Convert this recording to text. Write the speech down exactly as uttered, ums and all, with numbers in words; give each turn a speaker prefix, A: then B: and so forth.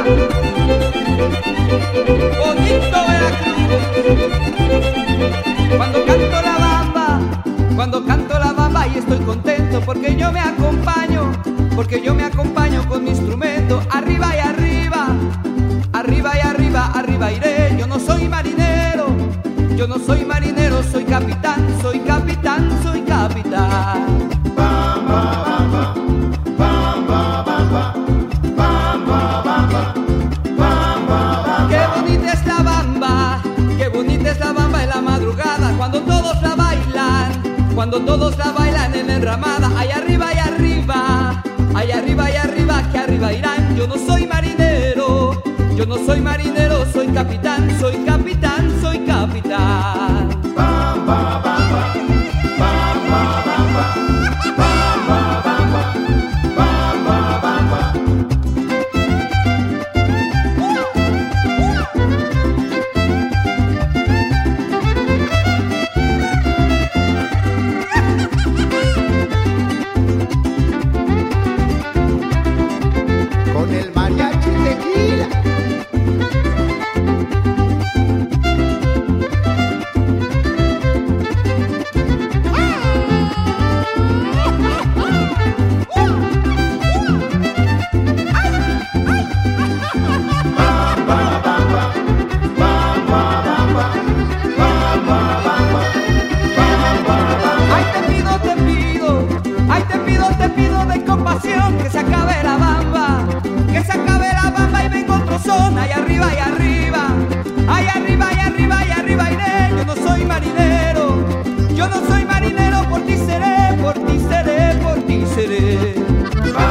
A: bonito Veracruz. Cuando canto la bamba, cuando canto la bamba y estoy contento porque yo me acompaño, porque yo me acompaño con mi instrumento. Arriba y arriba, arriba y arriba, arriba iré. Yo no soy marinero, yo no soy marinero, soy capitán, soy capitán, soy capitán.
B: Bamba, bamba, bamba, bamba, bamba, bamba, bamba.
A: Qué bonita es la bamba, qué bonita es la bamba en la madrugada, cuando todos la bailan, cuando todos la bailan en la enramada. Allá arriba y arriba, allá arriba y arriba, que arriba irán. Yo no soy marinero, yo no soy marinero, soy capitán, soy capitán, soy capitán.
B: Bamba, bamba, bamba, bamba, bamba, bamba, bamba, bamba. Con el mariachi tequila.
A: Ay, te pido, te pido, ay, te pido, te pido de compasión que se acabe la bamba, que se acabe la bamba y venga otro son. Ay, arriba y arriba, ay, arriba y arriba y arriba iré. Yo no soy marinero, yo no soy marinero, por ti seré, por ti seré, por ti seré.